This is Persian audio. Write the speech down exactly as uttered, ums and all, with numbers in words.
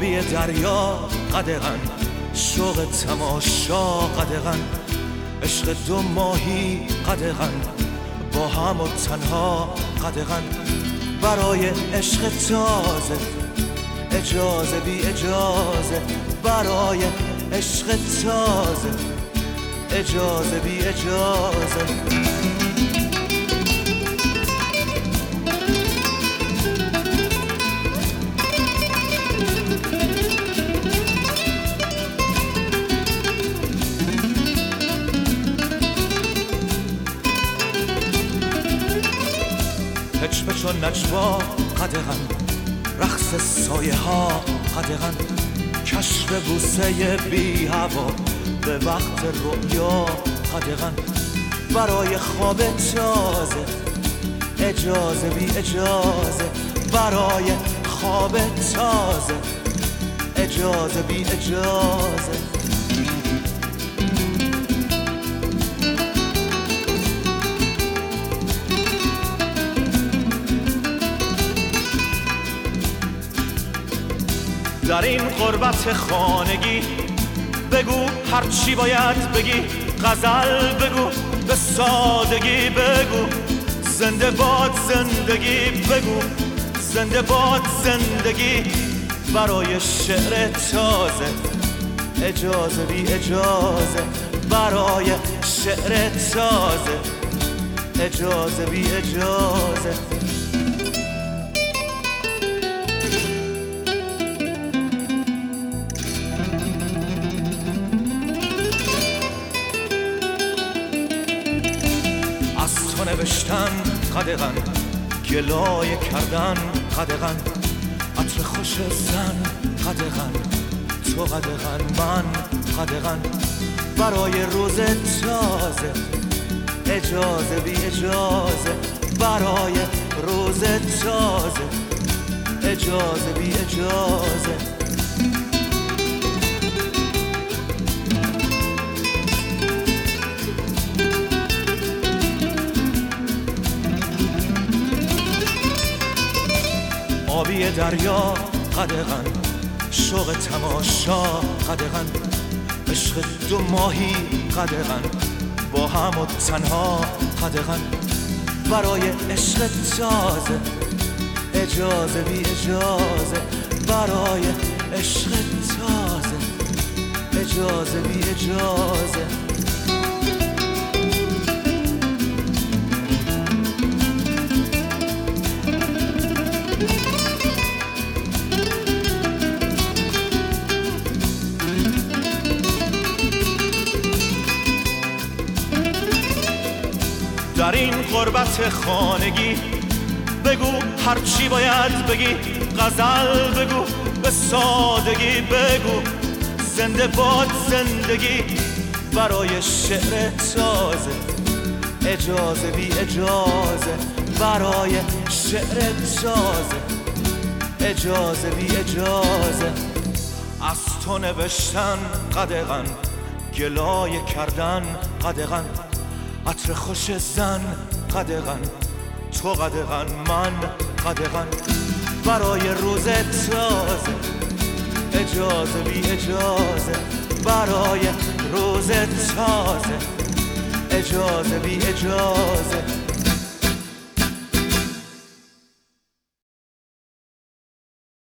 آبی دریا قدغن، شوق تماشا قدغن، عشق دو ماهی قدغن، با هم و تنها قدغن، برای عشق تازه اجازه بی اجازه، برای عشق تازه اجازه بی اجازه. پچ پچ و نجوا قدغن، رقص سایه ها قدغن، کشف بوسه بی هوا به وقت رؤیا قدغن، برای خواب تازه اجازه بی اجازه، برای خواب تازه اجازه بی اجازه. در این غربت خانگی بگو هر چی باید بگی، غزل بگو به سادگی بگو، زنده باد زندگی بگو، زنده باد زندگی، برای شعر تازه اجازه بی اجازه، برای شعر تازه اجازه بی اجازه. نوشتن قدغن، گلایه کردن قدغن، عطر خوش زن قدغن، تو قدغن من قدغن، برای روز تازه اجازه بی اجازه، برای روز تازه اجازه بی اجازه. آبی دریا قدغن، شوق تماشا قدغن، عشق دو ماهی قدغن، با هم و تنها قدغن، برای عشق تازه اجازه بی اجازه، برای عشق تازه اجازه بی اجازه. در این غربت خانگی بگو هر چی باید بگی، غزل بگو به سادگی بگو، زنده باد زندگی، برای شعر تازه اجازه بی اجازه، برای شعر تازه اجازه بی اجازه. از تو نوشتن قدغن، گلایه کردن قدغن، عطر خوش زن قدغن، تو قدغن من قدغن، برای روز تازه اجازه بی اجازه، برای روز تازه اجازه بی اجازه.